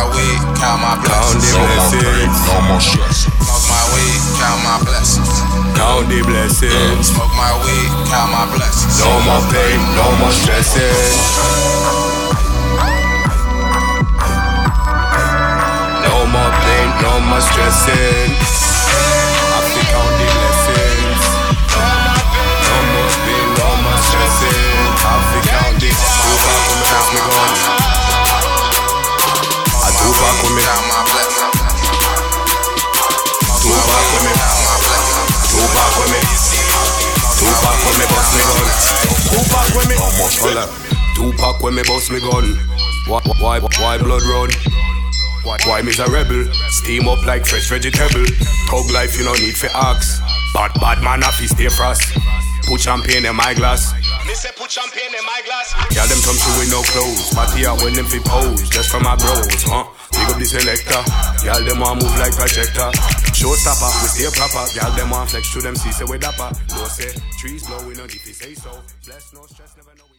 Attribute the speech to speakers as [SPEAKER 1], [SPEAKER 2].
[SPEAKER 1] my weed, count my
[SPEAKER 2] Count
[SPEAKER 1] blessings.
[SPEAKER 2] the blessings.
[SPEAKER 1] Smoke my weed, count my blessings.
[SPEAKER 2] Count the blessings.
[SPEAKER 1] Smoke my weed, count my blessings.
[SPEAKER 2] No more pain, no more stressing. No more pain, no more stressing. I think count the blessings. No more pain, no more stressing. I think count the Tupac when me pass me gun. A Tupac when me
[SPEAKER 1] count my blessings.
[SPEAKER 2] Tupac when me Tupac when me Tupac when me bust me gun. Tupac when me Tupac when me bust me gun. Why blood run? Why me's a rebel? Steam up like fresh vegetable. Thug life you no need for axe. Bad man a fi stay frost. Put champagne in my glass. Me say put champagne in my glass. Yeah, them come through with no clothes. Party out when them fi pose. Just for my bros, huh? Big up the selector. Y'all them want move like projector. Showstopper, we stay proper. Y'all them want flex to them see say we dapper. No say trees blowing on if you say so. Bless no stress, never know.